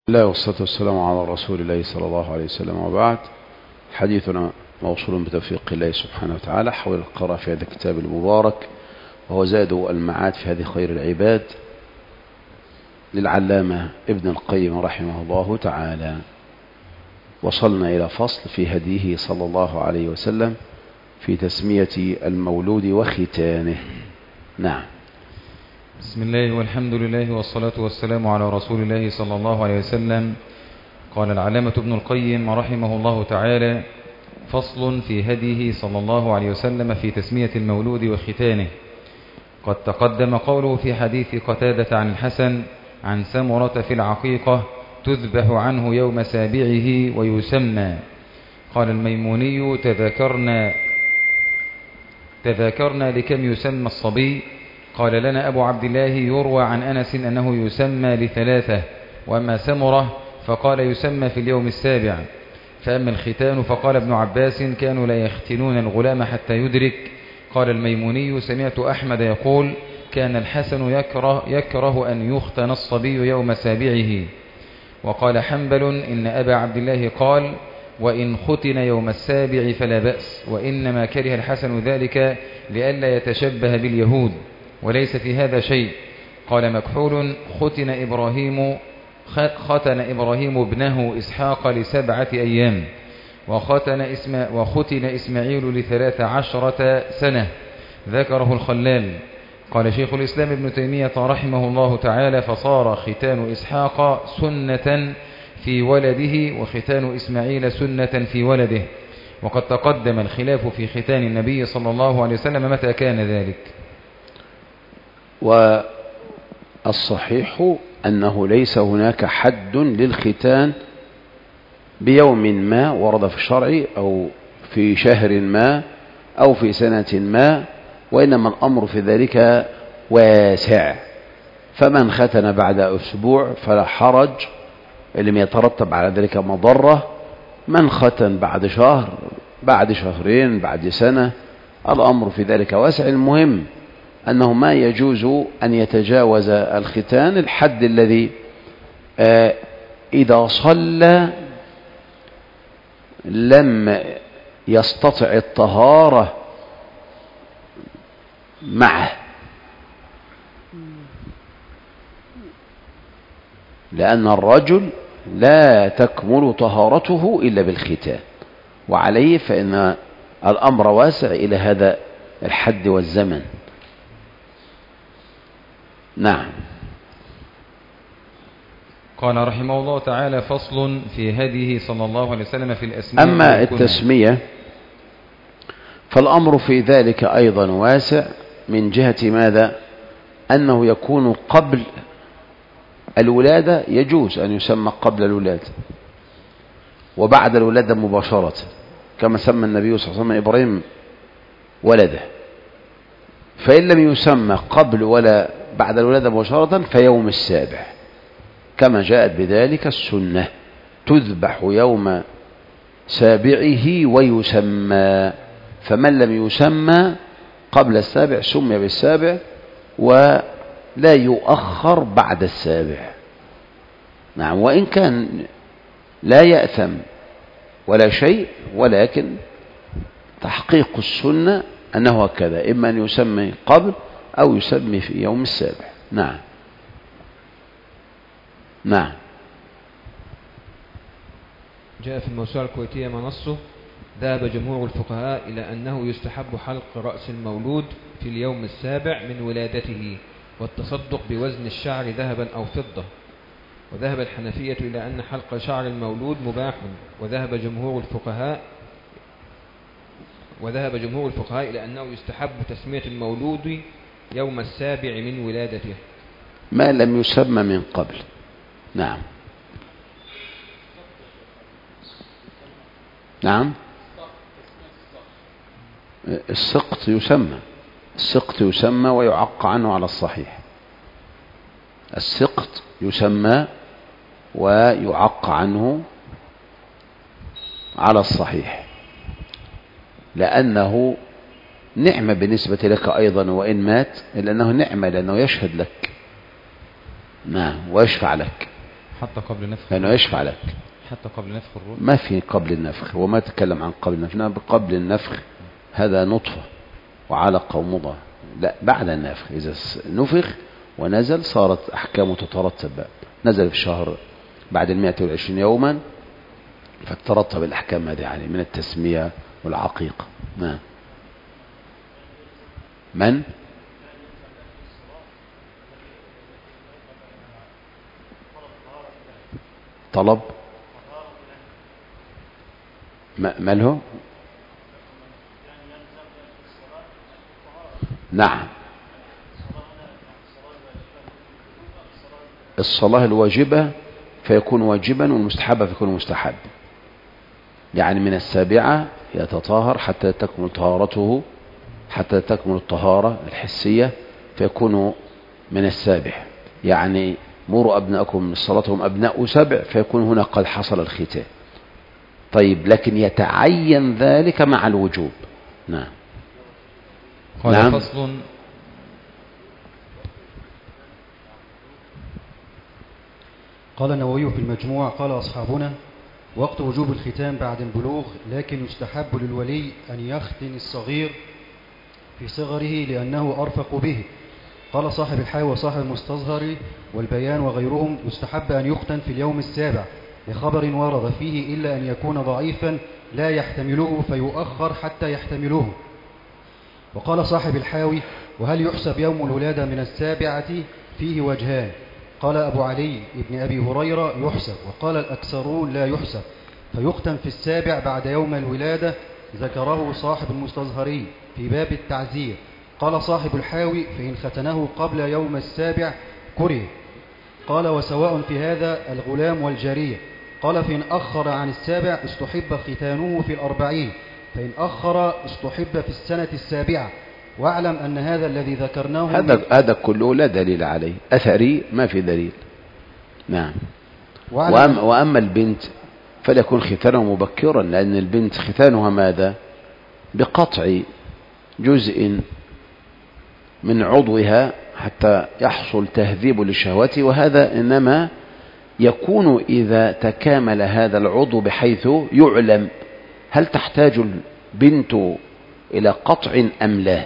الله والصلاة والسلام على رسول الله صلى الله عليه وسلم، وبعد. حديثنا موصول بتوفيق الله سبحانه وتعالى حول القراءة في هذا الكتاب المبارك، وهو زاد المعاد في هذه خير العباد للعلامة ابن القيم رحمه الله تعالى. وصلنا إلى فصل في هديه صلى الله عليه وسلم في تسمية المولود وختانه. نعم. بسم الله والحمد لله والصلاة والسلام على رسول الله صلى الله عليه وسلم. قال العلامة ابن القيم رحمه الله تعالى: فصل في هديه صلى الله عليه وسلم في تسمية المولود وختانه. قد تقدم قوله في حديث قتادة عن الحسن عن سمرة في العقيقة: تذبح عنه يوم سابعه ويسمى. قال الميموني: تذاكرنا لكم يسمى الصبي. قال لنا أبو عبد الله: يروى عن أنس أنه يسمى ل3، وأما سمرة فقال يسمى في اليوم السابع. فأما الختان فقال ابن عباس: كانوا لا يختنون الغلام حتى يدرك. قال الميموني: سمعت أحمد يقول: كان الحسن يكره أن يختن الصبي يوم سابعه. وقال حنبل: إن أبا عبد الله قال: وإن ختن يوم السابع فلا بأس، وإنما كره الحسن ذلك لئلا يتشبه باليهود، وليس في هذا شيء. قال مكحول: ختن إبراهيم ابنه إسحاق ل7 أيام، وختن إسماعيل ل13 سنة. ذكره الخلال. قال شيخ الإسلام ابن تيمية رحمه الله تعالى: فصار ختان إسحاق سنة في ولده، وختان إسماعيل سنة في ولده. وقد تقدم الخلاف في ختان النبي صلى الله عليه وسلم متى كان ذلك. والصحيح أنه ليس هناك حد للختان بيوم ما ورد في الشرع، أو في شهر ما، أو في سنة ما، وإنما الأمر في ذلك واسع. فمن ختن بعد أسبوع فلا حرج، لم يترتب على ذلك مضرة. من ختن بعد شهر، بعد شهرين، بعد سنة، الأمر في ذلك واسع. المهم أنه ما يجوز أن يتجاوز الختان الحد الذي إذا صلى لم يستطع الطهارة معه، لأن الرجل لا تكمل طهارته إلا بالختان، وعليه فإن الأمر واسع إلى هذا الحد والزمن. نعم. قال رحمه الله تعالى: فصل في هديه صلى الله عليه وسلم في الأسماء. أما التسمية فالأمر في ذلك أيضا واسع، من جهة ماذا؟ أنه يكون قبل الولادة، يجوز أن يسمى قبل الولادة، وبعد الولادة مباشرة، كما سمى النبي صلى الله عليه وسلم إبراهيم ولده. فإن لم يسمى قبل ولا بعد الولادة مباشرة فيوم السابع، كما جاءت بذلك السنة: تذبح يوم سابعه ويسمى. فمن لم يسمى قبل السابع سمي بالسابع، ولا يؤخر بعد السابع. نعم. وإن كان لا يأثم ولا شيء، ولكن تحقيق السنة أنه هكذا، إما أن يسمي قبل أو يسمي في يوم السابع. نعم. نعم. جاء في الموسوعة الكويتية منصه: ذهب جمهور الفقهاء إلى أنه يستحب حلق رأس المولود في اليوم السابع من ولادته، والتصدق بوزن الشعر ذهبا أو فضة. وذهب الحنفية إلى أن حلق شعر المولود مباح. وذهب جمهور الفقهاء إلى أنه يستحب تسمية المولود يوم السابع من ولادته ما لم يسمى من قبل. نعم. نعم. السقط يسمى ويعق عنه على الصحيح. السقط يسمى ويعق عنه على الصحيح، لأنه نعمة بالنسبة لك أيضا، وإن مات إلا أنه نعمة، لأنه يشهد لك. نعم. ويشفع لك. حتى قبل نفخ لأنه يشفع لك. حتى قبل نفخ الروح ما في قبل النفخ، وما تكلم عن قبل النفخ. قبل النفخ هذا نطفة وعلقة ومضغة، لا بعد النفخ. إذا نفخ ونزل صارت أحكامه تترتب بقى. نزل في الشهر بعد 120 يوما فترتب الأحكام هذه عليه من التسمية والعقيقة. من طلب ماله؟ نعم، الصلاة الواجبة فيكون واجبا، والمستحبة فيكون مستحب. يعني من 7 يتطهر حتى تكمل طهارته، حتى تكمل الطهارة الحسية، فيكون من 7. يعني مروا أبناءكم من صلاتهم أبناء 7، فيكون هنا قد حصل الختان. طيب، لكن يتعين ذلك مع الوجوب. نعم. قال نعم. فصل. قال النووي في المجموع: قال أصحابنا: وقت وجوب الختان بعد البلوغ، لكن يستحب للولي أن يختن الصغير في صغره لأنه أرفق به. قال صاحب الحاوي وصاحب المستظهر والبيان وغيرهم: يستحب أن يختن في اليوم 7 لخبر ورد فيه إلا أن يكون ضعيفا لا يحتمله فيؤخر حتى يحتمله. وقال صاحب الحاوي: وهل يحسب يوم الولادة من 7؟ فيه وجهان. قال أبو علي ابن أبي هريرة: يحسب. وقال الأكثرون: لا يحسب، فيختم في 7 بعد يوم الولادة. ذكره صاحب المستظهري في باب التعزير. قال صاحب الحاوي: فإن ختنه قبل يوم 7 كره. قال: وسواء في هذا الغلام والجارية. قال: فإن أخر عن 7 استحب ختانه في 40، فإن أخر استحب في السنة 7. واعلم أن هذا الذي ذكرناه هذا كله لا دليل عليه، أثري ما في دليل. نعم. وأما البنت فليكون ختانه مبكرا، لأن البنت ختانها ماذا؟ بقطع جزء من عضوها حتى يحصل تهذيب للشهوة، وهذا إنما يكون إذا تكامل هذا العضو بحيث يعلم هل تحتاج البنت إلى قطع أم لا.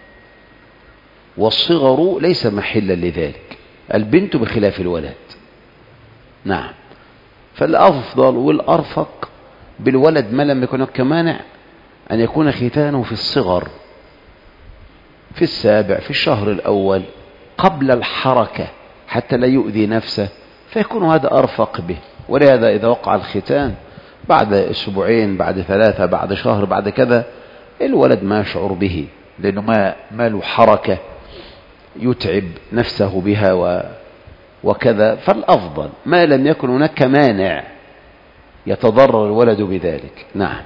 والصغر ليس محلا لذلك، البنت بخلاف الولد. نعم. فالأفضل والأرفق بالولد ما لم يكن هناك مانع أن يكون ختانه في الصغر، في 7 في الشهر الأول قبل الحركة حتى لا يؤذي نفسه، فيكون هذا أرفق به. ولهذا إذا وقع الختان بعد 2 أسبوع، بعد 3، بعد شهر، بعد كذا، الولد ما يشعر به، لأنه ما له حركة يتعب نفسه بها وكذا. فالأفضل ما لم يكن هناك مانع يتضرر الولد بذلك. نعم.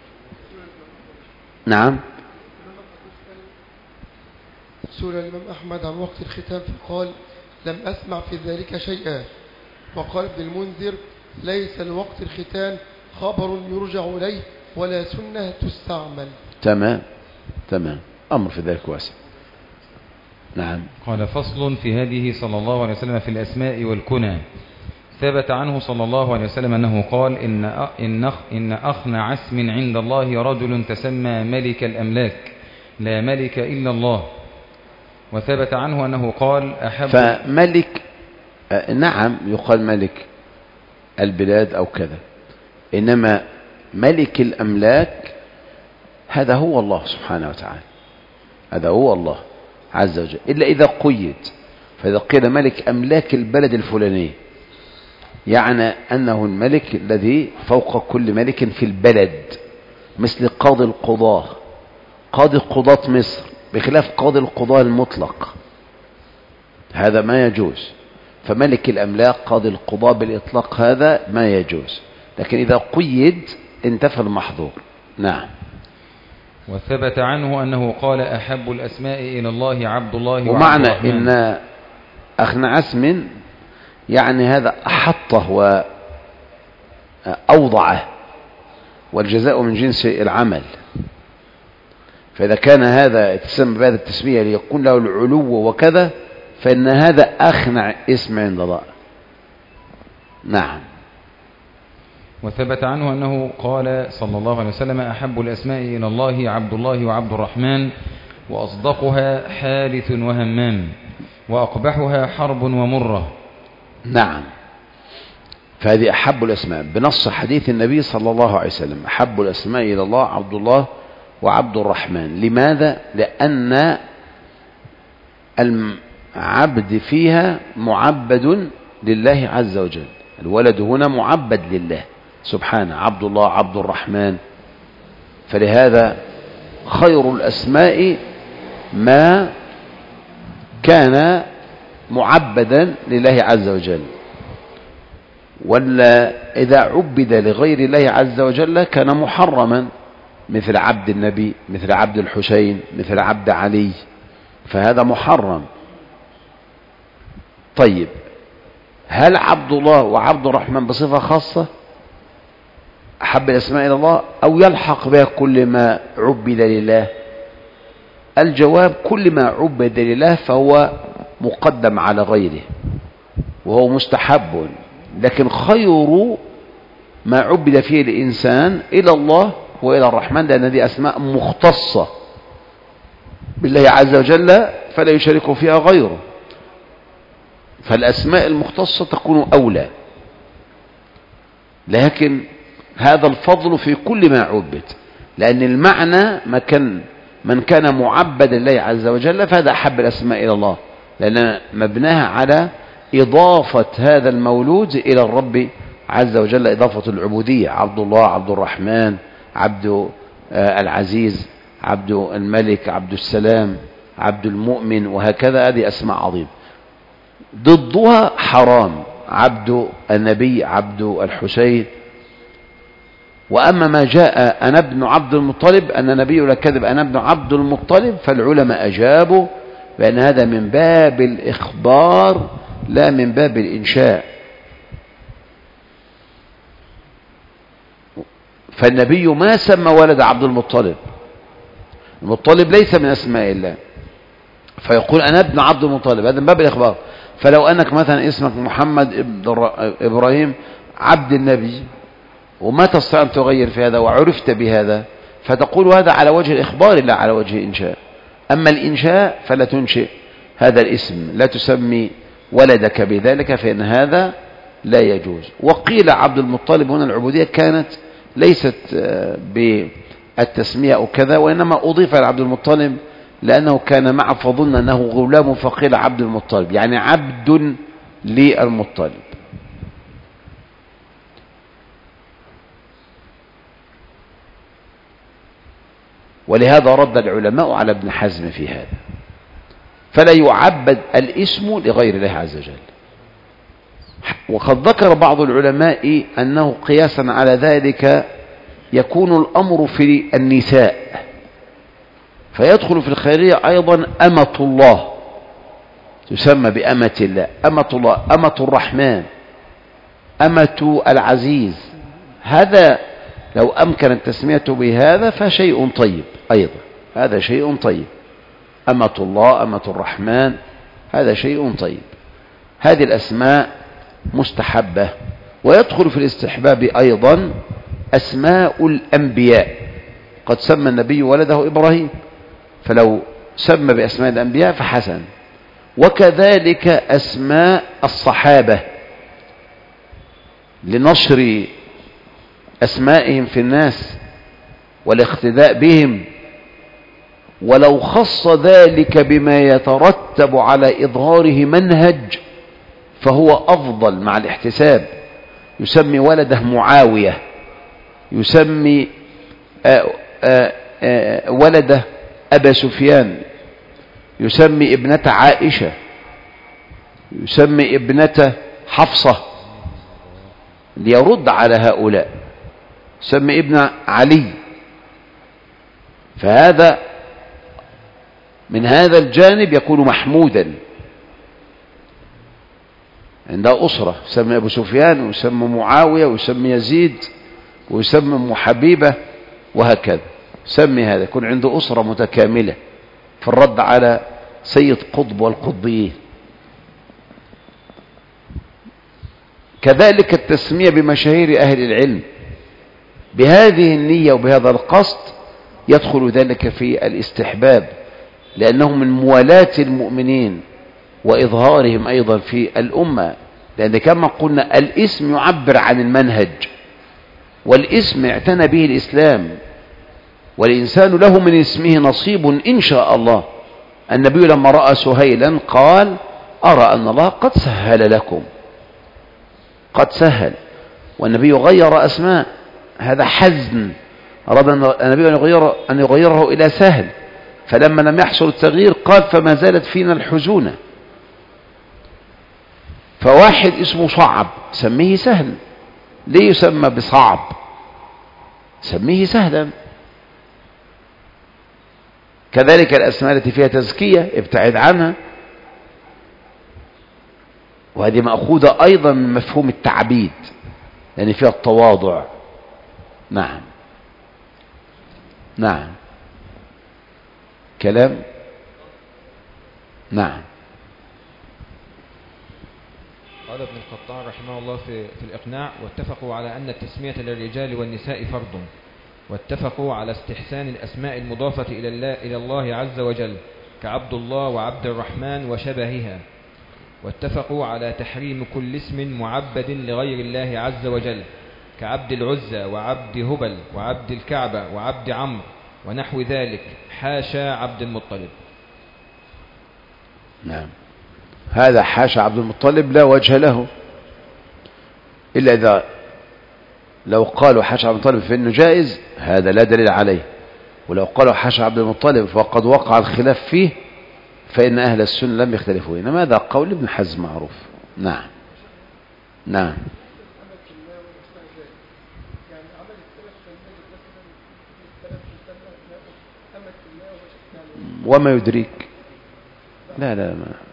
نعم. سئل الإمام أحمد عن وقت الختان فقال: لم أسمع في ذلك شيئا. وقال ابن المنذر: ليس لوقت الختان خبر يرجع إليه ولا سنة تستعمل. تمام. أمر في ذلك واسع. نعم. قال فصل في هذه صلى الله عليه وسلم في الأسماء والكنى. ثبت عنه صلى الله عليه وسلم أنه قال: إن أخنع اسم عند الله رجل تسمى ملك الأملاك، لا ملك إلا الله. وثبت عنه أنه قال: فملك نعم يقال ملك البلاد أو كذا، إنما ملك الأملاك هذا هو الله سبحانه وتعالى، هذا هو الله عز وجل، إلا إذا قيد. فإذا قيل ملك أملاك البلد الفلاني يعني أنه الملك الذي فوق كل ملك في البلد، مثل قاضي القضاة، قاضي قضاة مصر بخلاف قاضي القضاة المطلق، هذا ما يجوز. فملك الأملاك قاضي القضاة بالإطلاق هذا ما يجوز، لكن إذا قيد انتفى المحظور. نعم. وثبت عنه أنه قال: أحب الأسماء إلى الله عبد الله. ومعنى إن أخنع اسم يعني هذا أحطه وأوضعه، والجزاء من جنس العمل. فإذا كان هذا يتسمى بهذا التسمية ليكون له العلو وكذا، فإن هذا أخنع اسم عند الله. نعم. وثبت عنه أنه قال صلى الله عليه وسلم: أحب الأسماء إلى الله عبد الله وعبد الرحمن، وأصدقها حارث وهمام، وأقبحها حرب ومرة. نعم. فهذه أحب الأسماء بنص حديث النبي صلى الله عليه وسلم: أحب الأسماء إلى الله عبد الله وعبد الرحمن. لماذا؟ لأن العبد فيها معبد لله عز وجل، الولد هنا معبد لله سبحانه، عبد الله عبد الرحمن. فلهذا خير الأسماء ما كان معبدا لله عز وجل، ولا إذا عبد لغير الله عز وجل كان محرما، مثل عبد النبي، مثل عبد الحسين، مثل عبد علي، فهذا محرم. طيب، هل عبد الله وعبد الرحمن بصفة خاصة أحب الأسماء إلى الله، أو يلحق بها كل ما عبد لله؟ الجواب: كل ما عبد لله فهو مقدم على غيره وهو مستحب، لكن خير ما عبد فيه الإنسان إلى الله وإلى الرحمن، لأن هذه أسماء مختصة بالله عز وجل فلا يشارك فيها غيره، فالأسماء المختصة تكون أولى. لكن هذا الفضل في كل ما عبد، لأن المعنى من كان معبدا لله عز وجل فهذا أحب الأسماء إلى الله، لأن مبناها على إضافة هذا المولود إلى الرب عز وجل، إضافة العبودية: عبد الله، عبد الرحمن، عبد العزيز، عبد الملك، عبد السلام، عبد المؤمن، وهكذا. هذه أسماء عظيمة. ضدها حرام: عبد النبي، عبد الحسين. وأما ما جاء أنا ابن عبد المطلب، أن نبي لا كذب، أنا ابن عبد المطلب، فالعلماء أجابوا بأن هذا من باب الإخبار لا من باب الإنشاء. فالنبي ما سمى ولد عبد المطلب، المطلب ليس من أسماء الله، فيقول أنا ابن عبد المطلب، هذا من باب الإخبار. فلو أنك مثلا اسمك محمد إبراهيم عبد النبي وما تستطيع أن تغير في هذا وعرفت بهذا، فتقول هذا على وجه الإخبار لا على وجه الإنشاء. أما الإنشاء فلا تنشئ هذا الاسم، لا تسمي ولدك بذلك، فإن هذا لا يجوز. وقيل عبد المطلب هنا العبودية كانت ليست بالتسمية أو كذا، وإنما أضيف لعبد المطلب لأنه كان معه فظن أنه غلام، فقيل عبد المطلب، يعني عبد للمطلب. ولهذا رد العلماء على ابن حزم في هذا، فلا يعبد الاسم لغير الله عز وجل. وقد ذكر بعض العلماء أنه قياسا على ذلك يكون الأمر في النساء، فيدخل في الخيرية أيضا أمة الله، تسمى بأمة الله، أمة الله، أمة الرحمن، أمة العزيز. هذا لو أمكن التسمية بهذا فشيء طيب أيضا، هذا شيء طيب. أمة الله، أمة الرحمن، هذا شيء طيب. هذه الأسماء مستحبة. ويدخل في الاستحباب أيضا أسماء الأنبياء، قد سمى النبي ولده إبراهيم، فلو سمى بأسماء الأنبياء فحسن. وكذلك أسماء الصحابة لنشر أسمائهم في الناس والاقتداء بهم، ولو خص ذلك بما يترتب على إظهاره منهج فهو أفضل مع الاحتساب. يسمي ولده معاوية، يسمي ولده أبا سفيان، يسمي ابنة عائشة، يسمي ابنة حفصة ليرد على هؤلاء، يسمي ابن علي. فهذا من هذا الجانب يكون محمودا عند أسرة، يسمي أبو سفيان ويسمي معاوية ويسمي يزيد ويسمي أم حبيبة وهكذا، سمي هذا، يكون عنده أسرة متكاملة في الرد على سيد قطب والقطبيين. كذلك التسمية بمشاهير أهل العلم بهذه النية وبهذا القصد يدخل ذلك في الاستحباب، لأنه من موالاة المؤمنين وإظهارهم أيضا في الأمة. لأن كما قلنا الاسم يعبر عن المنهج، والاسم اعتنى به الإسلام، والإنسان له من اسمه نصيب إن شاء الله. النبي لما رأى سهيلا قال أرى أن الله قد سهل لكم، قد سهل. والنبي غير أسماء، هذا حزن، أراد النبي أن يغيره إلى سهل، فلما لم يحصل التغيير قال فما زالت فينا الحزونة. فواحد اسمه صعب سميه سهل، ليه يسمى بصعب؟ سميه سهلا. كذلك الأسماء التي فيها تزكية ابتعد عنها، وهذه مأخوذة أيضا من مفهوم التعبيد لأن فيها التواضع. نعم نعم كلام. نعم. قال ابن القطان رحمه الله في الإقناع: واتفقوا على أن التسمية للرجال والنساء فرض، واتفقوا على استحسان الأسماء المضافة إلى الله عز وجل كعبد الله وعبد الرحمن وشبهها، واتفقوا على تحريم كل اسم معبد لغير الله عز وجل كعبد العزى وعبد هبل وعبد الكعبة وعبد عمرو ونحو ذلك، حاشا عبد المطلب. نعم، هذا حاشا عبد المطلب لا وجه له، إلا إذا لو قالوا حاشا عبد المطلب فإنه جائز، هذا لا دليل عليه. ولو قالوا حاشا عبد المطلب فقد وقع الخلاف فيه، فإن أهل السنة لم يختلفوا. إنما هذا قول ابن حزم معروف. نعم نعم. وما يدريك؟ لا لا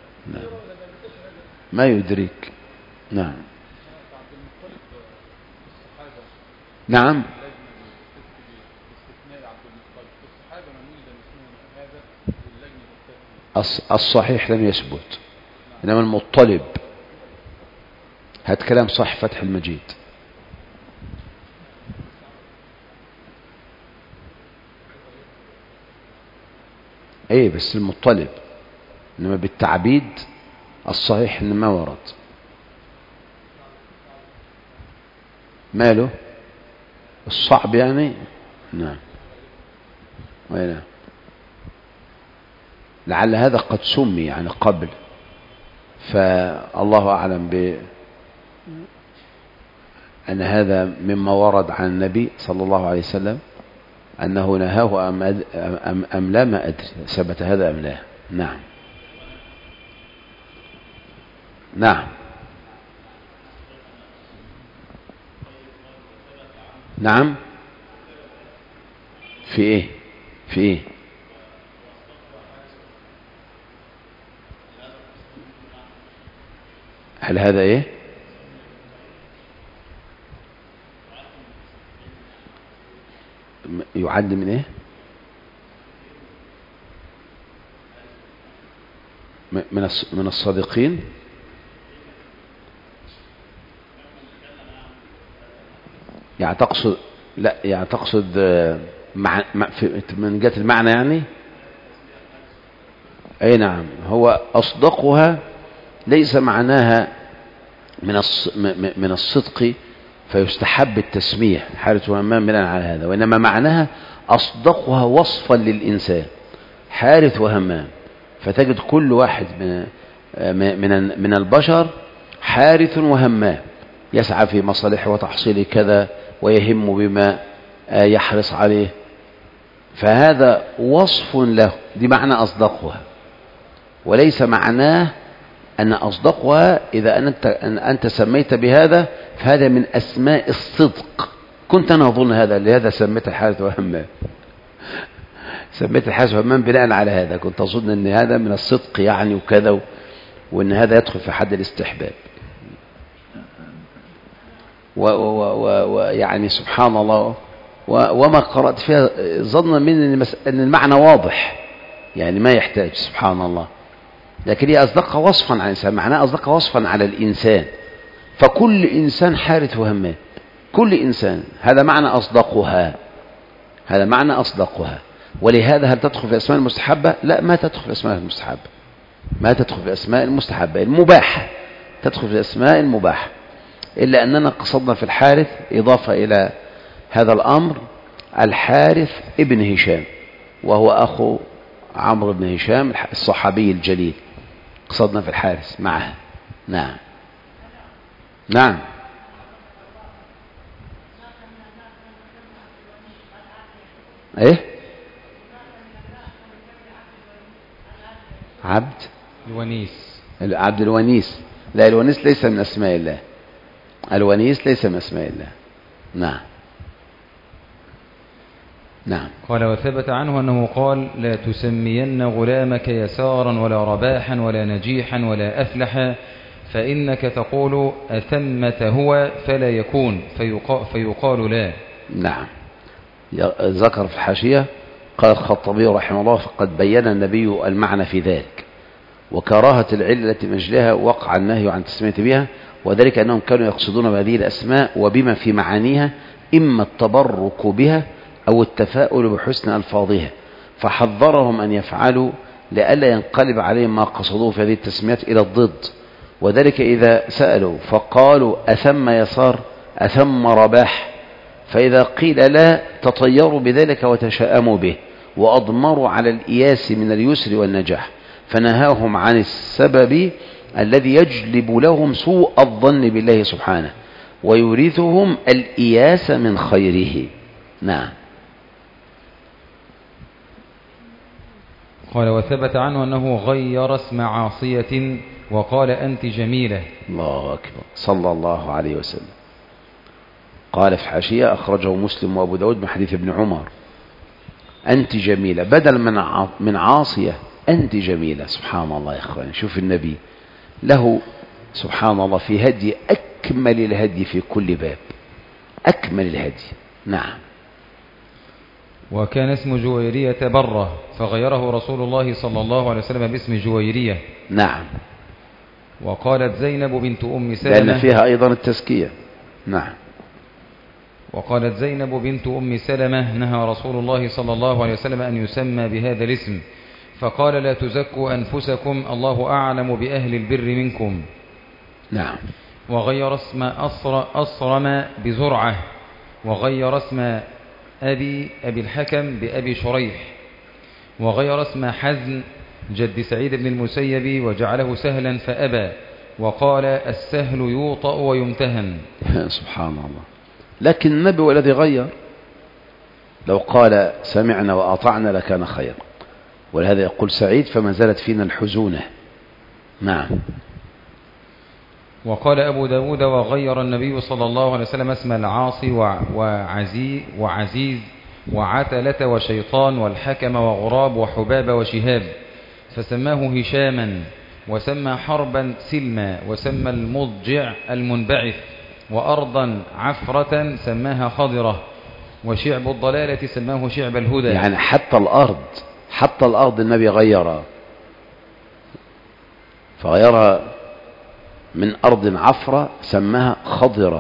ما يدريك. نعم نعم. الصحيح لم يثبت، إنما المطلب. هات كلام صح فتح المجيد. ايه بس المطلب، انما بالتعبيد الصحيح ان ما ورد. ماله الصعب يعني؟ نعم وين، لعل هذا قد سمي يعني قبل، فالله أعلم أن هذا مما ورد عن النبي صلى الله عليه وسلم أنه نهاه أم لا، ما أدري ثبت هذا أم لا. نعم نعم نعم. في إيه؟ في إيه؟ هل هذا إيه؟ يعد من إيه؟ من الصادقين. يعني تقصد، لا يعني تقصد من جهة المعنى يعني. أي نعم، هو أصدقها ليس معناها من الصدق فيستحب التسمية حارث وهمام بناء على هذا، وإنما معناها أصدقها وصفا للإنسان حارث وهمام. فتجد كل واحد من البشر حارث وهمام، يسعى في مصالحه وتحصيل كذا ويهم بما يحرص عليه، فهذا وصف له، دي معنى أصدقها، وليس معناه أن أصدقها إذا أنت سميت بهذا فهذا من أسماء الصدق. كنت أنا أظن هذا، لهذا سميت الحارث وهمام، سميت الحارث وهمام بناء على هذا، كنت أظن أن هذا من الصدق يعني وكذا، وأن هذا يدخل في حد الاستحباب. ويعني سبحان الله، وما قرأت فيها ظنا من أن المعنى واضح يعني ما يحتاج، سبحان الله. لكن هي أصدقها وصفا على الإنسان، معناه أصدقها وصفا على الإنسان، فكل إنسان حارث وهمام، كل إنسان، هذا معنى أصدقها، هذا معنى أصدقها. ولهذا هل تدخل في الأسماء المستحبة؟ لا، ما تدخل في الأسماء المستحبة، ما تدخل في الأسماء المستحبة، المباحة تدخل في الأسماء المباحة. إلا أننا قصدنا في الحارث إضافة إلى هذا الأمر الحارث ابن هشام، وهو أخو عمرو بن هشام الصحابي الجليل، قصدنا في الحارث معه. نعم نعم. ايه عبد الونيس، عبد الونيس؟ لا، الونيس ليس من اسماء الله، الونيس ليس من اسماء الله. نعم نعم. قال وثبت عنه أنه قال لا تسمين غلامك يسارا ولا رباحا ولا نجيحا ولا أفلحا، فإنك تقول أثمت هو فلا يكون فيقال لا. نعم. ذكر في الحاشية قال الخطابي رحمه الله فقد بين النبي المعنى في ذلك، وكراهة العلة التي من أجلها وقع النهي عن تسمية بها، وذلك أنهم كانوا يقصدون بهذه الأسماء وبما في معانيها إما التبرك بها أو التفاؤل بحسن ألفاظها، فحذرهم أن يفعلوا لئلا ينقلب عليهم ما قصدوه في هذه التسميات إلى الضد. وذلك إذا سألوا فقالوا أثم يسار أثم رباح، فإذا قيل لا تطيروا بذلك وتشاءموا به وأضمروا على الإياس من اليسر والنجاح، فنهاهم عن السبب الذي يجلب لهم سوء الظن بالله سبحانه ويورثهم الإياس من خيره. نعم. قال وثبت عنه أنه غير اسم عاصية وقال أنت جميلة. الله أكبر، صلى الله عليه وسلم. قال في حاشية أخرجه مسلم وأبو داود من حديث ابن عمر أنت جميلة، بدل من عاصية أنت جميلة. سبحان الله يا إخواني، شوف النبي له سبحان الله في هدي أكمل الهدي في كل باب، أكمل الهدي. نعم. وكان اسم جويرية برة فغيره رسول الله صلى الله عليه وسلم باسم جويرية. نعم. وقالت زينب بنت أم سلمة، لأن فيها أيضا التزكية. نعم. وقالت زينب بنت أم سلمة نهى رسول الله صلى الله عليه وسلم أن يسمى بهذا الاسم، فقال لا تزكوا أنفسكم الله أعلم بأهل البر منكم. نعم. وغير اسم أصرم بزرعة، وغير اسم أبي الحكم بأبي شريح، وغير اسم حزن جد سعيد بن المسيب وجعله سهلا فأبى، وقال السهل يوطأ ويمتهن. سبحان الله. لكن النبي هو الذي غير، لو قال سمعنا وأطعنا لكان خير، ولهذا يقول سعيد فما زالت فينا الحزونة. نعم. وقال أبو داود وغير النبي صلى الله عليه وسلم اسم العاصي وعزيز وعتلة وشيطان والحكم وغراب وحباب وشهاب، فسماه هشاما، وسمى حربا سلما، وسمى المضجع المنبعث، وأرضا عفرة سماها خضرة، وشعب الضلالة سماه شعب الهدى. يعني حتى الأرض النبي غيرها، فغيرها من أرض عفرة سماها خضرة،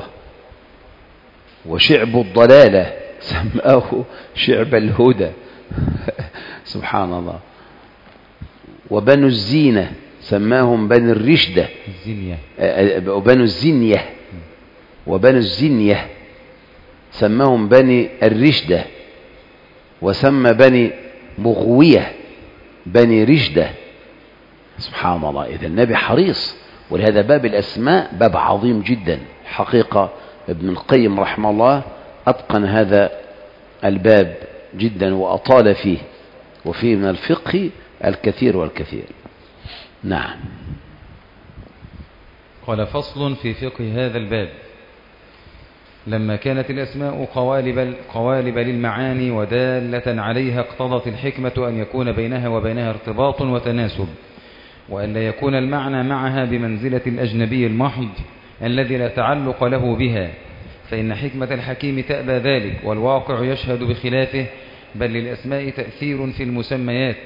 وشعب الضلالة سماه شعب الهدى. سبحان الله. وبنو الزينة سماهم بني الرشدة، وبنو الزنية سماهم بني الرشدة، وسمى بني مغوية بني رشدة. سبحان الله. إذا النبي حريص، ولهذا باب الأسماء باب عظيم جدا حقيقة. ابن القيم رحمه الله أتقن هذا الباب جدا وأطال فيه، وفيه من الفقه الكثير والكثير. نعم. قال فصل في فقه هذا الباب. لما كانت الأسماء قوالب للمعاني ودالة عليها، اقتضت الحكمة أن يكون بينها وبينها ارتباط وتناسب، وأن لا يكون المعنى معها بمنزلة الأجنبي المحض الذي لا تعلق له بها، فإن حكمة الحكيم تأبى ذلك، والواقع يشهد بخلافه، بل للأسماء تأثير في المسميات،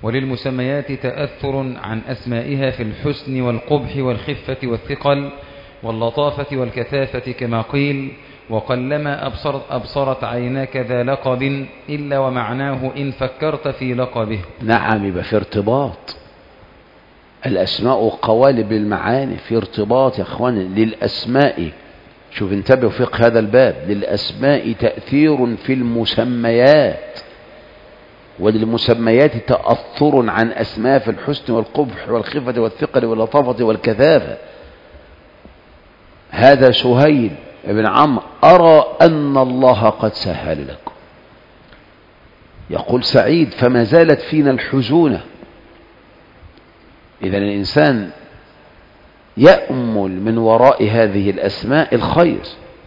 وللمسميات تأثر عن أسمائها في الحسن والقبح والخفة والثقل واللطافة والكثافة كما قيل. وقلما أبصرت عيناك ذا لقب إلا ومعناه إن فكرت في لقبه. نعم، يبقى في ارتباط. الأسماء قوالب المعاني، في ارتباط يا أخواني للأسماء. شوف انتبهوا فقه هذا الباب، للأسماء تأثير في المسميات، وللمسميات تأثر عن أسماء في الحسن والقبح والخفة والثقل واللطافة والكثافة. هذا سهيل ابن عمرو: أرى أن الله قد سهل لكم. يقول سعيد: فما زالت فينا الحزونة. إذن الإنسان يأمل من وراء هذه الأسماء الخير،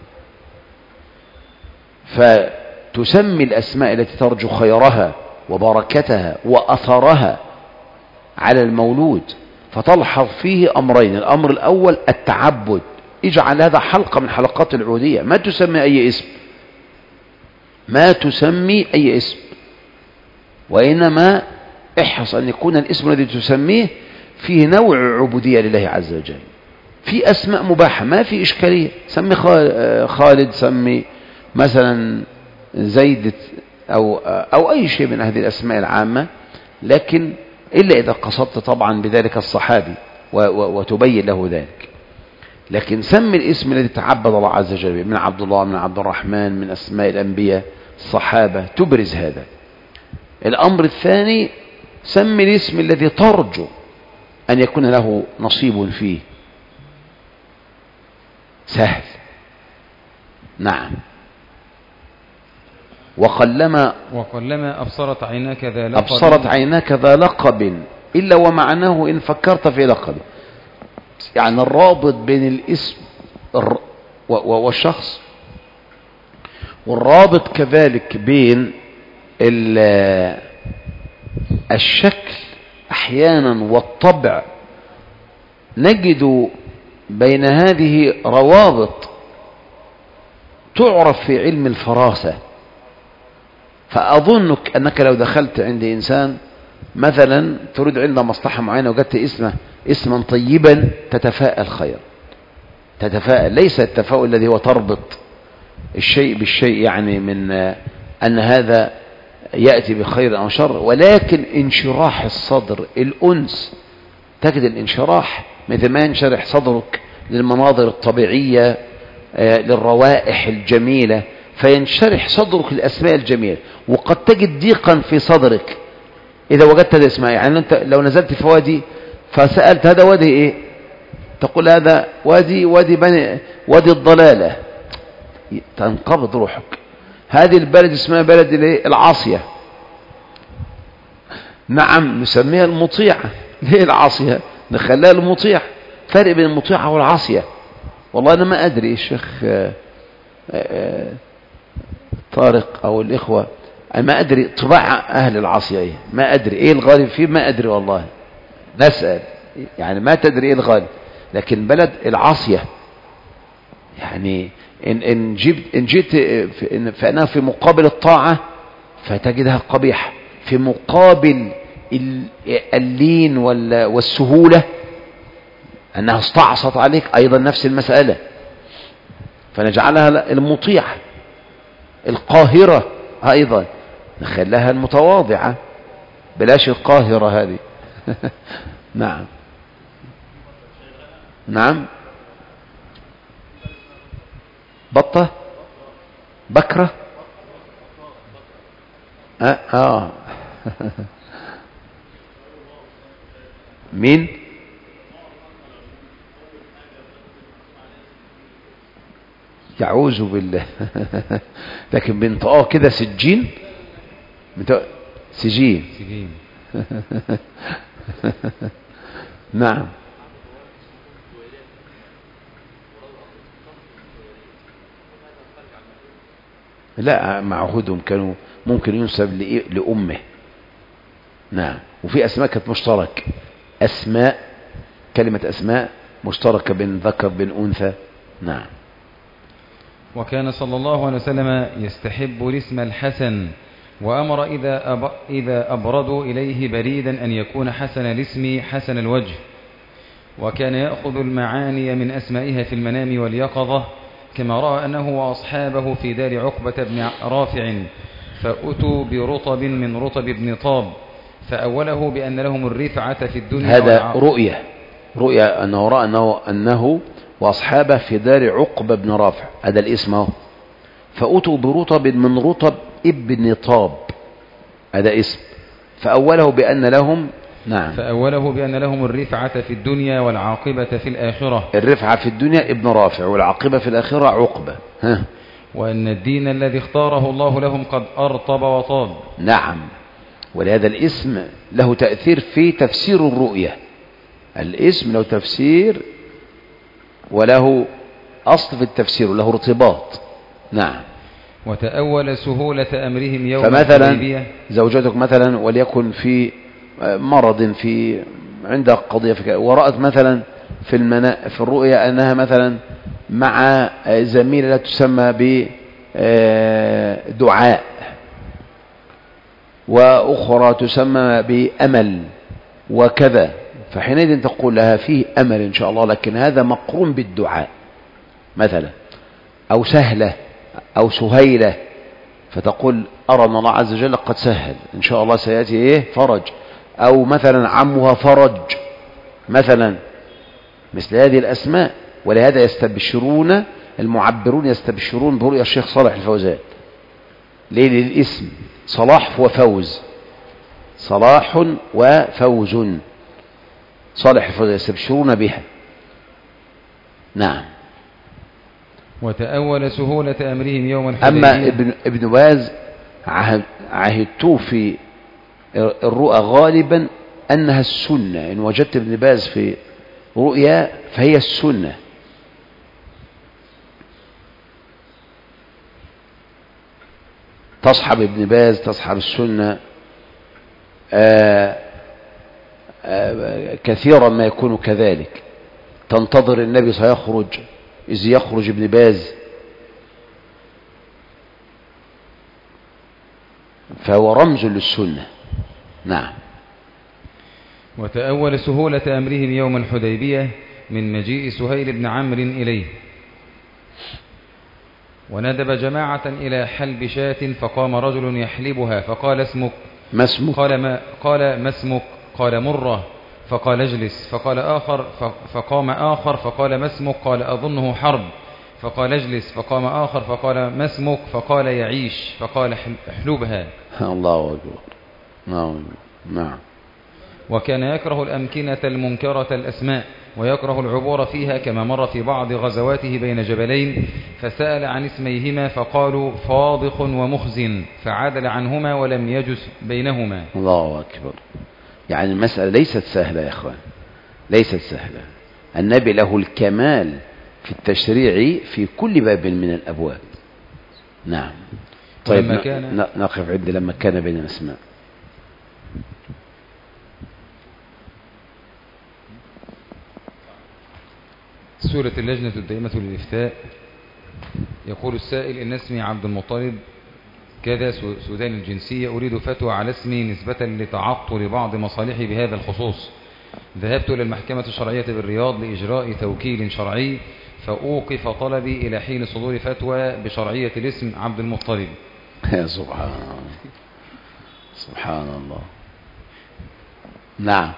فتسمي الأسماء التي ترجو خيرها وبركتها وأثرها على المولود، فتلحظ فيه أمرين. الأمر الأول التعبد، اجعل هذا حلقة من حلقات العودية، ما تسمي أي اسم، ما تسمي أي اسم، وإنما احرص أن يكون الاسم الذي تسميه فيه نوع عبودية لله عز وجل. في أسماء مباحة ما في إشكالية، سمي خالد، سمي مثلا زيد أو أي شيء من هذه الأسماء العامة، لكن إلا إذا قصدت طبعا بذلك الصحابي وتبين له ذلك. لكن سمي الاسم الذي تعبد الله عز وجل، من عبد الله، من عبد الرحمن، من أسماء الأنبياء الصحابة، تبرز هذا. الأمر الثاني سمي الاسم الذي ترجو أن يكون له نصيب فيه، سهل. نعم. وقلما أبصرت عيناك ذا لقب إلا ومعناه إن فكرت في لقب. يعني الرابط بين الاسم والشخص، والرابط كذلك بين الشكل أحيانا والطبع. نجد بين هذه روابط تعرف في علم الفراسة. فأظنك أنك لو دخلت عند إنسان مثلا تريد عنده مصلحة معينة وجدت اسما طيبا، تتفاءل خير، تتفاءل. ليس التفاؤل الذي هو تربط الشيء بالشيء، يعني من أن هذا يأتي بخير أو شر، ولكن انشراح الصدر، الأنس. تجد الانشراح مثل ما ينشرح صدرك للمناظر الطبيعية، للروائح الجميلة، فينشرح صدرك للأسماء الجميلة. وقد تجد ضيقا في صدرك إذا وجدت هذا اسماء. يعني أنت لو نزلت في وادي فسألت هذا وادي إيه، تقول هذا وادي الضلالة، تنقبض روحك. هذه البلد اسمها بلد العاصية. نعم، نسميها المطيعة. ليه العاصية؟ نخليها المطيع. فرق بين المطيعة والعاصية. والله أنا ما أدري، الشيخ طارق أو الإخوة، أنا ما أدري طباع أهل العاصية إيه، ما أدري إيه الغالب فيه، ما أدري والله. نسأل يعني ما تدري إيه الغالب. لكن بلد العاصية يعني إن جئت فأنا في مقابل الطاعة فتجدها قبيحة، في مقابل اللين والسهولة أنها استعصت عليك أيضا نفس المسألة. فنجعلها المطيعة القاهرة، أيضا نخليها المتواضعة، بلاش القاهرة هذه. نعم نعم. بطة، بكرة، مين؟ يعوذ بالله. لكن بنطقاه كده سجين، سجين. نعم. لا، معهودهم كانوا ممكن ينسب لأمه. نعم. وفي أسماء كانت مشترك، أسماء، كلمة أسماء مشتركة بين ذكر بين أنثى. نعم. وكان صلى الله عليه وسلم يستحب الاسم الحسن، وأمر إذا أبردوا إليه بريدا أن يكون حسن الاسم حسن الوجه. وكان يأخذ المعاني من أسمائها في المنام واليقظة، كما رأى أنه وأصحابه في دار عقبة بن رافع فأتوا برطب من رطب بن طاب، فأوله بأن لهم الرفعة في الدنيا هذا رؤية أنه رأى أنه وأصحابه في دار عقبة بن رافع، هذا الاسم هو. فأتوا برطب من رطب ابن طاب، هذا اسم. فأوله بأن لهم الرفعة في الدنيا والعاقبة في الآخرة. الرفعة في الدنيا ابن رافع، والعاقبة في الآخرة عقبة. وأن الدين الذي اختاره الله لهم قد أرطب وطاب. نعم، ولهذا الاسم له تأثير في تفسير الرؤية. الاسم له تفسير وله أصل في التفسير وله ارتباط. نعم. وتأول سهولة أمرهم يوم فمثلا زوجتك مثلا وليكن في مرض عندها قضية ورأت مثلا في الرؤيا أنها مثلا مع زميلة تسمى بدعاء، وأخرى تسمى بأمل وكذا، فحينئذ تقول لها فيه أمل إن شاء الله، لكن هذا مقرون بالدعاء مثلا، أو سهلة أو سهيلة، فتقول أرى أن الله عز وجل قد سهل إن شاء الله سيأتي فرج، أو مثلا عمها فرج مثلا، مثل هذه الأسماء. ولهذا يستبشرون المعبرون يستبشرون برؤيا الشيخ صالح الفوزان. ليه؟ للاسم صلاح وفوز، صلاح وفوز، صالح الفوزان يستبشرون بها. نعم. وتأول سهولة أمرهم يوم الحديبية. أما ابن باز عهدته في الرؤى غالبا أنها السنة، إن وجدت ابن باز في رؤيا فهي السنة. تصحب ابن باز، تصحب السنة. كثيرا ما يكون كذلك، تنتظر النبي سيخرج، إذ يخرج ابن باز، فهو رمز للسنة. نعم. وتأول سهولة أمرهم يوم الحديبية من مجيء سهيل بن عمرو إليه. وندب جماعة إلى حلب شاة، فقام رجل يحلبها فقال اسمك؟ ما اسمك؟ قال ما اسمك؟ قال مرة. فقال اجلس. فقام آخر فقال ما اسمك؟ قال أظنه حرب. فقال اجلس. فقام آخر فقال ما اسمك؟ فقال يعيش. فقال احلبها. الله أكبر. نعم. وكان يكره الأمكنة المنكرة الأسماء، ويكره العبور فيها، كما مر في بعض غزواته بين جبلين، فسأل عن اسميهما فقالوا فاضخ ومخزن، فعدل عنهما ولم يجس بينهما. الله أكبر. يعني المسألة ليست سهلة يا أخوان، ليست سهلة. النبي له الكمال في التشريع في كل باب من الأبواب. نعم. طيب نقف عند لما كان بين الأسماء. سورة اللجنة الدائمة للإفتاء. يقول السائل: إن اسمي عبد المطلب كذا سوداني الجنسية، أريد فتوى على اسمي نسبة لتعطل بعض مصالحي بهذا الخصوص. ذهبت إلى المحكمة الشرعية بالرياض لإجراء توكيل شرعي، فأوقف طلبي إلى حين صدور فتوى بشرعية الاسم عبد المطلب. يا سبحان الله. نعم.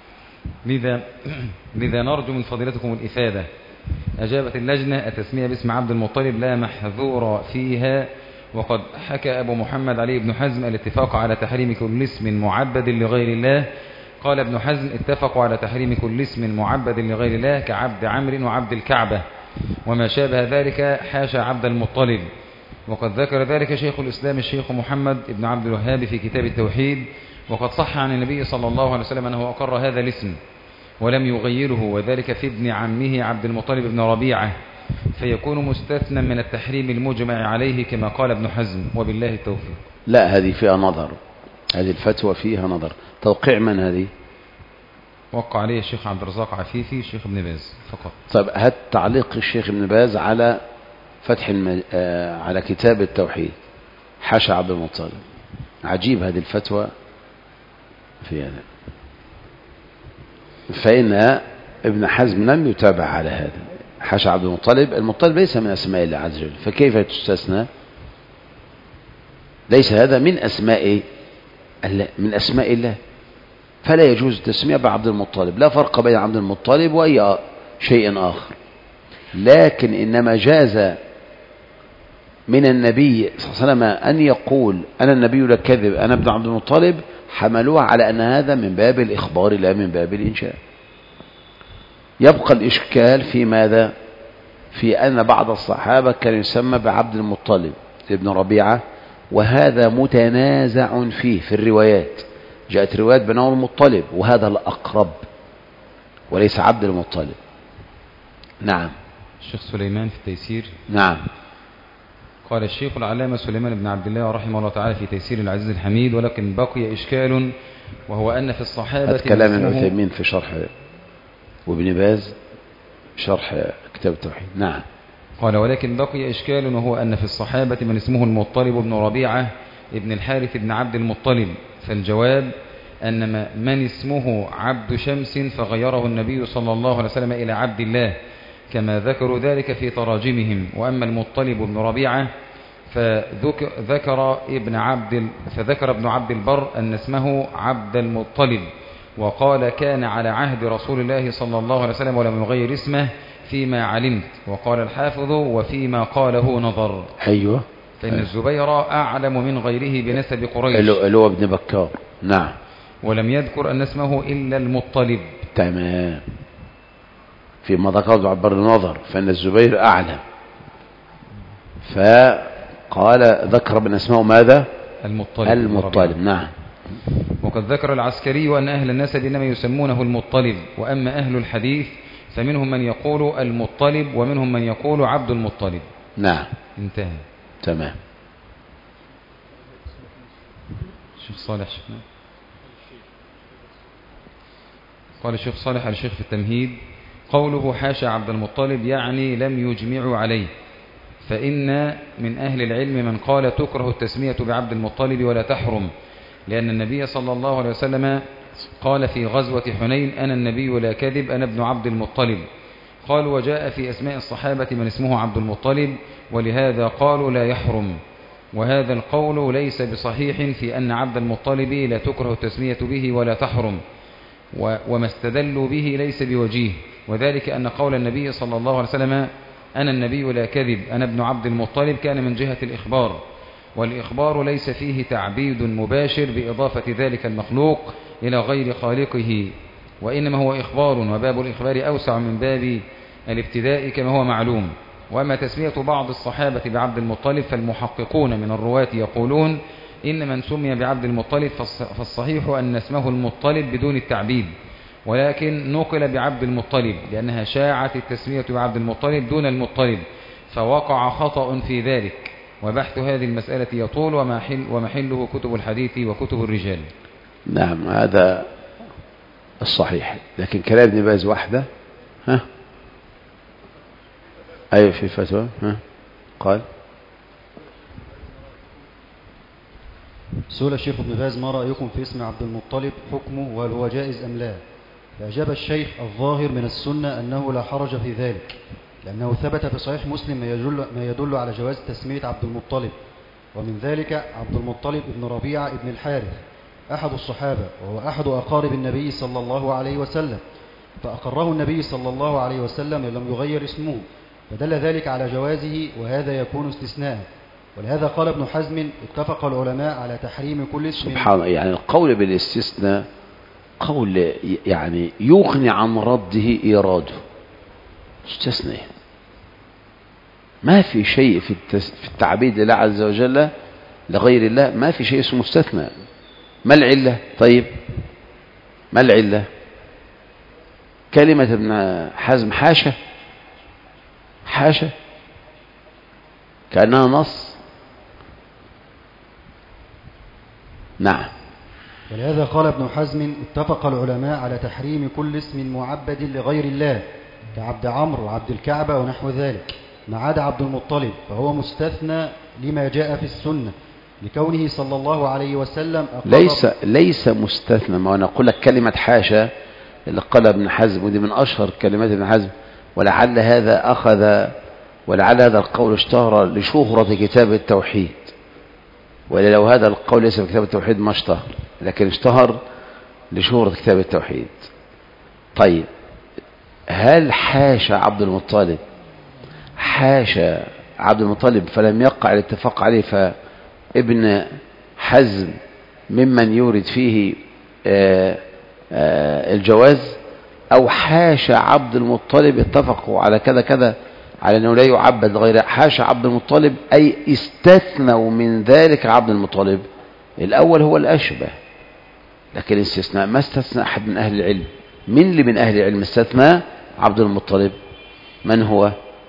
لذا نرجو من فضيلتكم الإفادة. أجابت اللجنة: التسمية باسم عبد المطلب لا محذور فيها، وقد حكى أبو محمد علي بن حزم الاتفاق على تحريم كل اسم معبد لغير الله. قال ابن حزم: اتفقوا على تحريم كل اسم معبد لغير الله كعبد عمرو وعبد الكعبة وما شابه ذلك، حاشا عبد المطلب. وقد ذكر ذلك شيخ الإسلام الشيخ محمد بن عبد الوهاب في كتاب التوحيد. وقد صح عن النبي صلى الله عليه وسلم أنه أقر هذا الاسم ولم يغيره، وذلك في ابن عمه عبد المطلب بن ربيعة، فيكون مستثنى من التحريم المجمع عليه كما قال ابن حزم، وبالله التوفيق. لا، هذه فيها نظر، هذه الفتوى فيها نظر. توقيع من هذه؟ وقع عليه الشيخ عبد الرزاق عفيفي الشيخ ابن باز فقط. طيب، هات تعليق الشيخ ابن باز على على كتاب التوحيد، حاشا عبد المطلب. عجيب هذه الفتوى في هذا، فإنها ابن حزم لم يتابع على هذا. حاشا عبد المطلب، المطلب ليس من أسماء الله عز وجل، فكيف تستثنى؟ ليس هذا من أسماء الله، من أسماء الله، فلا يجوز التسمية بعبد المطلب، لا فرق بين عبد المطلب وأي شيء آخر. لكن إنما جاز من النبي صلى الله عليه وسلم أن يقول أنا النبي لا كذب أنا ابن عبد المطلب، حملوها على أن هذا من باب الإخبار لا من باب الإنشاء. يبقى الإشكال في ماذا؟ في أن بعض الصحابة كان يسمى بعبد المطلب ابن ربيعة، وهذا متنازع فيه في الروايات. جاءت روايات بنو المطلب وهذا الأقرب وليس عبد المطلب. نعم. الشيخ سليمان في التيسير. نعم. قال الشيخ العلامة سليمان بن عبد الله رحمه الله تعالى في تيسير العزيز الحميد: ولكن بقي إشكال، وهو أن في الصحابة كلام ابن عثيمين في شرح، وابن باز شرح كتاب التوحيد. نعم. قال: ولكن بقي إشكال، وهو أن في الصحابة من اسمه المطلب بن ربيعة ابن الحارث بن عبد المطلب. فالجواب أن من اسمه عبد شمس فغيره النبي صلى الله عليه وسلم إلى عبد الله، كما ذكروا ذلك في تراجمهم. وأما المطلب بن ربيعة فذكر ابن عبد البر أن اسمه عبد المطلب، وقال: كان على عهد رسول الله صلى الله عليه وسلم ولم يغير اسمه فيما علمت. وقال الحافظ: وفيما قاله نظر. أيوة. فإن الزبير أعلم من غيره بنسب قريش، اللي هو ابن بكار. نعم. ولم يذكر أن اسمه إلا المطلب. تمام. فيما ذكر عبر النظر فإن الزبير أعلم، فقال ذكر بأن اسمه ماذا؟ المطلب. نعم. وقد ذكر العسكري أن أهل النسب إنما يسمونه المطلب، وأما أهل الحديث فمنهم من يقول المطلب ومنهم من يقول عبد المطلب. نعم. انتهى. تمام. الشيخ صالح. قال الشيخ صالح الشيخ في التمهيد: قوله حاشا عبد المطلب يعني لم يجمعوا عليه، فإن من أهل العلم من قال تكره التسمية بعبد المطلب ولا تحرم، لأن النبي صلى الله عليه وسلم قال في غزوة حنين: أنا النبي لا كذب أنا ابن عبد المطلب. قال: وجاء في أسماء الصحابة من اسمه عبد المطلب، ولهذا قالوا لا يحرم. وهذا القول ليس بصحيح في أن عبد المطلب لا تكره التسمية به ولا تحرم، وما استدلوا به ليس بوجيه، وذلك أن قول النبي صلى الله عليه وسلم أنا النبي لا كذب أنا ابن عبد المطلب كان من جهة الإخبار، والإخبار ليس فيه تعبيد مباشر بإضافة ذلك المخلوق إلى غير خالقه، وإنما هو إخبار، وباب الإخبار أوسع من باب الابتداء كما هو معلوم. وأما تسمية بعض الصحابة بعبد المطلب فالمحققون من الرواة يقولون إن من سمي بعبد المطلب فالصحيح أن اسمه المطلب بدون التعبيد، ولكن نقل بعبد المطلب لأنها شاعت التسمية بعبد المطلب دون المطلب، فوقع خطأ في ذلك. وبحث هذه المسألة يطول، ومحله كتب الحديث وكتب الرجال. نعم، هذا الصحيح. لكن كلام ابن باز وحده. أيوة في فتوى. قال: سئل الشيخ ابن باز: ما رأيكم في اسم عبد المطلب حكمه، وهل هو جائز أم لا؟ فأجاب الشيخ: الظاهر من السنة أنه لا حرج في ذلك، لأنه ثبت في صحيح مسلم ما يدل على جواز تسمية عبد المطلب، ومن ذلك عبد المطلب ابن ربيعة ابن الحارث أحد الصحابة، وهو أحد أقارب النبي صلى الله عليه وسلم، فأقره النبي صلى الله عليه وسلم لم يغير اسمه، فدل ذلك على جوازه، وهذا يكون استثناء. ولهذا قال ابن حزم: اتفق العلماء على تحريم كل اسم. سبحان الله، يعني القول بالاستثناء قول يعني يغني عن رده إيراده. استثناء، ما في شيء في التعبيد لله عز وجل لغير الله، ما في شيء اسمه مستثنى. ما العلة؟ طيب ما العلة؟ كلمة ابن حزم حاشا حاشا كأنها نص. نعم. ولهذا قال ابن حزم: اتفق العلماء على تحريم كل اسم معبد لغير الله كعبد عمرو وعبد الكعبة ونحو ذلك، ما عدا عبد المطلب، فهو مستثنى لما جاء في السنة لكونه صلى الله عليه وسلم ليس مستثنى. ما أنا أقول لك كلمة حاشا اللي قال ابن حزم، ودي من أشهر كلمات ابن حزم. ولعل هذا القول اشتهر لشهرة كتاب التوحيد، ولا لو هذا القول ليس في كتاب التوحيد ما اشتهر، لكن اشتهر لشهرة كتاب التوحيد. طيب، هل حاشا عبد المطلب فلم يقع الاتفاق عليه فابن حزم ممن يورد فيه الجواز، أو حاشا عبد المطلب اتفقوا على كذا كذا على أنه لا يعبد غير حاشا عبد المطلب، أي استثنوا من ذلك عبد المطلب؟ الأول هو الأشبه، لكن الاستثناء ما استثنى أحد من أهل العلم. من اللي من أهل العلم استثنى عبد المطلب؟ من هو؟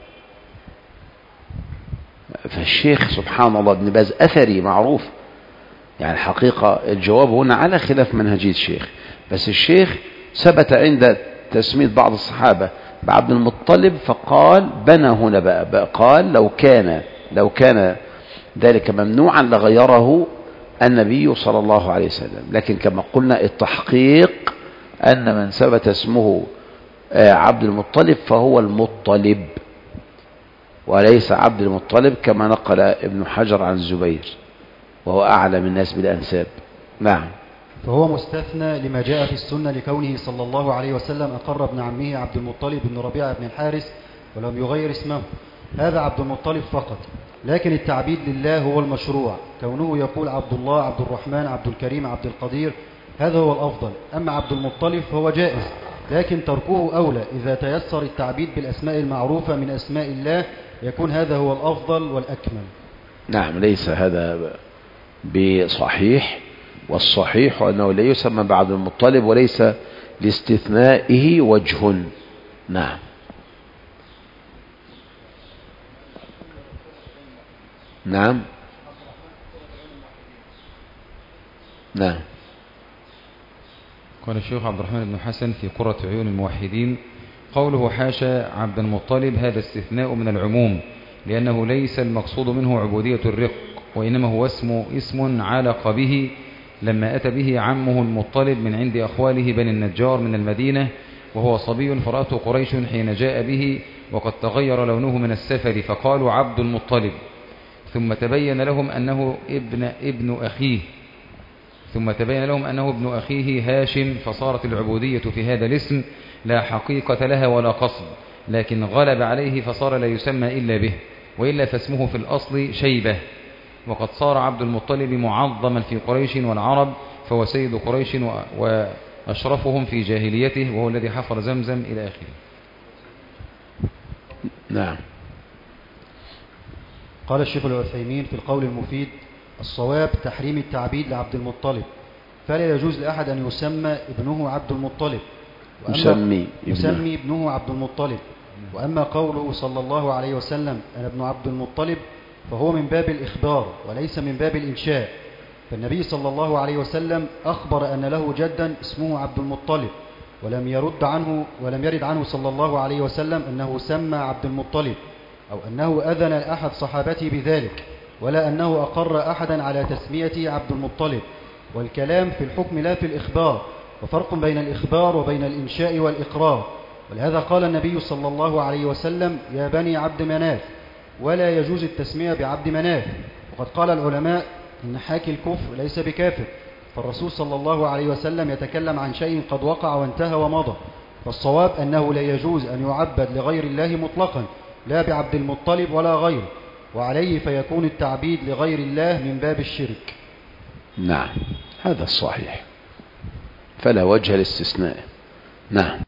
فالشيخ سبحان الله ابن باز أثري معروف، يعني الحقيقة الجواب هنا على خلاف منهجية الشيخ، بس الشيخ ثبت عند تسمية بعض الصحابة بعبد المطلب فقال بنى هنا بقى قال لو كان ذلك ممنوعا لغيره النبي صلى الله عليه وسلم. لكن كما قلنا التحقيق أن من ثبت اسمه عبد المطلب فهو المطلب وليس عبد المطلب كما نقل ابن حجر عن الزبير، وهو أعلم الناس بالأنساب. نعم. فهو مستثنى لما جاء في السنة لكونه صلى الله عليه وسلم أقر ابن عمه عبد المطلب بن ربيعة بن الحارث ولم يغير اسمه، هذا عبد المطلب فقط. لكن التعبيد لله هو المشروع، كونه يقول عبد الله، عبد الرحمن، عبد الكريم، عبد القدير، هذا هو الأفضل. أما عبد المطلب فهو جائز، لكن تركه أولى إذا تيسر التعبيد بالأسماء المعروفة من أسماء الله، يكون هذا هو الأفضل والأكمل. نعم، ليس هذا بصحيح، والصحيح أنه لا يسمى بعبد المطلب وليس لاستثنائه وجه. نعم. نعم. نعم. قال الشيخ عبد الرحمن بن حسن في قرة عيون الموحدين: قوله حاشا عبد المطلب هذا استثناء من العموم، لأنه ليس المقصود منه عبودية الرق، وإنما هو اسم علق به لما أتى به عمه المطلب من عند أخواله بني النجار من المدينة، وهو صبي فرأته قريش حين جاء به وقد تغير لونه من السفر فقالوا عبد المطلب، ثم تبين لهم أنه ابن أخيه هاشم، فصارت العبودية في هذا الاسم لا حقيقة لها ولا قصد، لكن غلب عليه فصار لا يسمى إلا به، وإلا فاسمه في الأصل شيبة. وقد صار عبد المطلب معظما في قريش والعرب، فهو سيد قريش وأشرفهم في جاهليته، وهو الذي حفر زمزم إلى آخره. نعم. قال الشيخ العثيمين في القول المفيد: الصواب تحريم التعبيد لعبد المطلب، فلا يجوز لأحد أن يسمى ابنه عبد المطلب، يسمي ابنه عبد المطلب. وأما قوله صلى الله عليه وسلم أنا ابن عبد المطلب فهو من باب الإخبار وليس من باب الإنشاء، فالنبي صلى الله عليه وسلم أخبر أن له جدا اسمه عبد المطلب، ولم يرد عنه صلى الله عليه وسلم أنه سمى عبد المطلب أو أنه أذن لأحد صحابته بذلك، ولا أنه أقر أحدا على تسميته عبد المطلب. والكلام في الحكم لا في الإخبار، وفرق بين الإخبار وبين الإنشاء والإقرار. ولهذا قال النبي صلى الله عليه وسلم يا بني عبد مناف، ولا يجوز التسمية بعبد مناف. وقد قال العلماء إن حاكي الكفر ليس بكافر، فالرسول صلى الله عليه وسلم يتكلم عن شيء قد وقع وانتهى ومضى، فالصواب أنه لا يجوز أن يعبد لغير الله مطلقا، لا بعبد المطلب ولا غيره، وعليه فيكون التعبيد لغير الله من باب الشرك. نعم، هذا الصحيح، فلا وجه للاستثناء. نعم.